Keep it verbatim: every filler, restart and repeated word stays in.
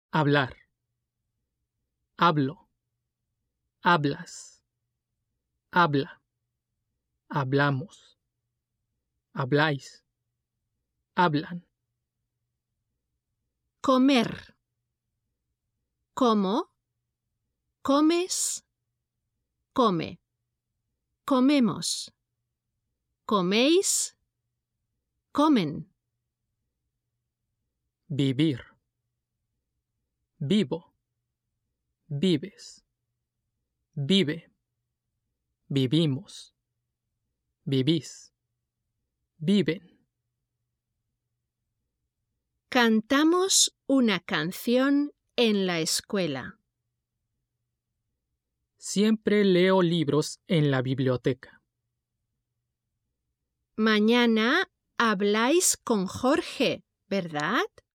Hablar. Hablo. Hablas. Habla. Hablamos. Habláis. Hablan. Comer. Como. Comes. Come. Comemos. Coméis. Comen. Vivir. Vivo. Vives. Vive. Vivimos. Vivís. Viven. Cantamos una canción en la escuela. Siempre leo libros en la biblioteca. Mañana habláis con Jorge, ¿verdad?